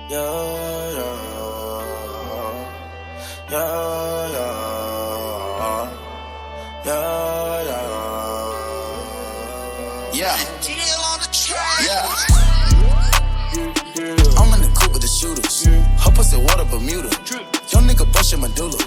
Yeah, yeah, yeah, yeah, yeah, yeah. Yeah. I'm in the coupe with the shooters. Her pussy water Bermuda. Young nigga bustin' medulla.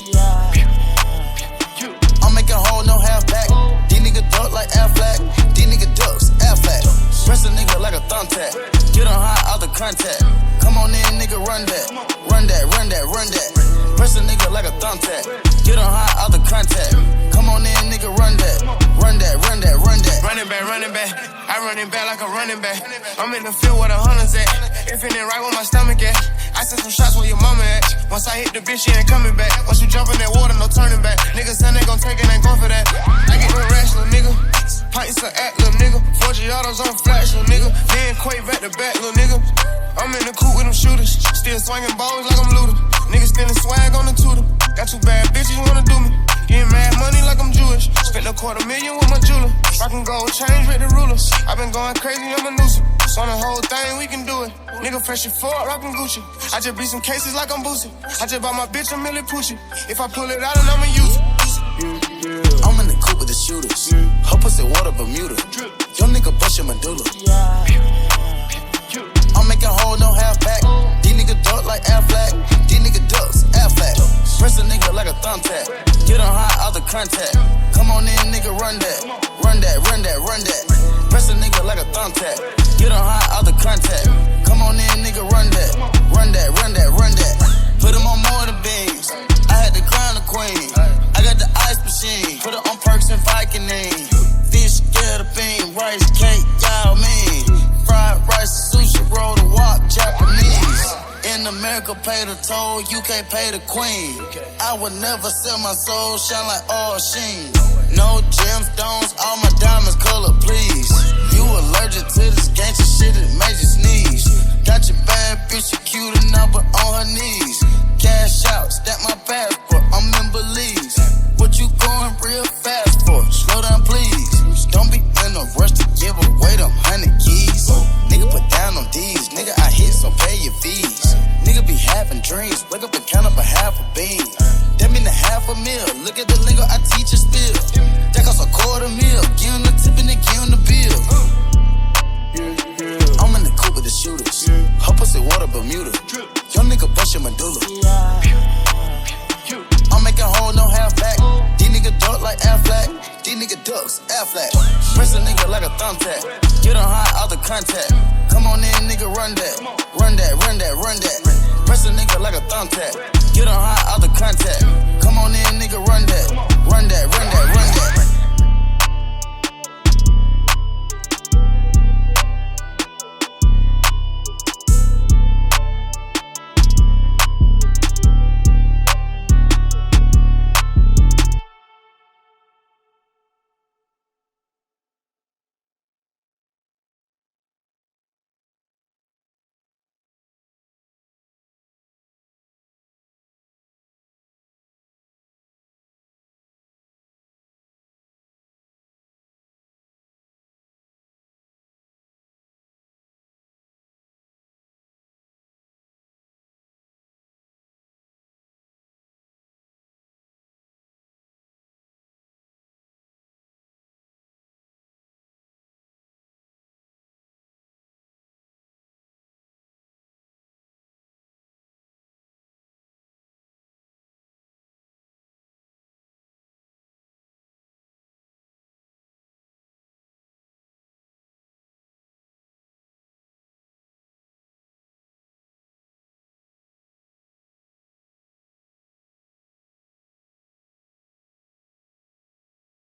I'm making hole, no half back. These niggas duck like Affleck. These niggas ducks, Affleck. Press a nigga like a thumbtack. Get on high out the contact. Come on in, nigga, run that. Run that, run that, run that. Press a nigga like a thumbtack. Get on high out the contact. Come on in, nigga, run that. Run that, run that, run that. Running back, running back. I run it back like a running back. I'm in the field where the hunters at. Infinite right where my stomach at. I sent some shots where your mama at. Once I hit the bitch, she ain't coming back. Once you jump in that water, no turning back. Niggas say they gon' take it, ain't going for that. I get the racks, little nigga. Pints of act, little nigga. 4 Giottos on flash, little nigga. Then Quake back to back, little nigga. I'm in the coupe with them shooters. Still swinging balls like I'm Luda. Niggas stealing swag on the tutor. Got 2 bad bitches wanna do me. Getting mad money like I'm Jewish. Spent a $250,000 with my jeweler. Rockin' gold chains with the rulers. I been going crazy, I'm a nuisance. So on the whole thing, we can do it. Nigga fresh as fuck, rockin' Gucci. I just beat some cases like I'm Boosie. I just bought my bitch a Millie Poochie. If I pull it out, then I'ma use it. I'm in the coupe with the shooters. Her pussy water Bermuda. Young nigga bustin' medulla. I'm making hole, no half back. These niggas duck like Affleck. These niggas ducks, Affleck. Press a nigga like a thumbtack. Get on high out the contact. Come on in, nigga, run that. Run that, run that, run that. Press a nigga like a thumbtack. Get on high out the contact. Come on in, nigga, run that. Run that, run that, run that. Put him on more than beans. I had to crown the queen. I got the ice machine. Put it on Perks and Vicodin. Fish, get a bean, rice, cake, y'all mean. Fried rice, sushi, roll the wok, Japanese. In America, pay the toll, UK pay the queen. I would never sell my soul, shine like all sheen. No gemstones, all my diamonds color, please. You allergic to this gangsta shit, it made you sneeze. Got your bad bitch, you cute enough, but on her knees. Cash out, stack my passport, I'm in Belize. What you going real fast for? Slow down, please. Don't be in a rush to give away them 100 keys. Nigga, put down on these. Nigga, I hit, so pay your fees. Nigga be having dreams. Wake up and count up a half a bean. That mean a $500,000. Look at the lingo, I teach a spill. That cost $250,000. Give him the tip and then give him the bill. I'm in the coupe with the shooters. Her pussy water Bermuda. Young nigga bustin' medulla. I'm making hole, no half back. These niggas duck like Affleck. These niggas ducks, Affleck. Press a nigga like a thumbtack. Get on high out the contact. Come on in, nigga, run that. Run that, run that, run that. Press a nigga like a thumbtack. Get on high out the contact. Come on in, nigga, run that. Run that, run that, run that.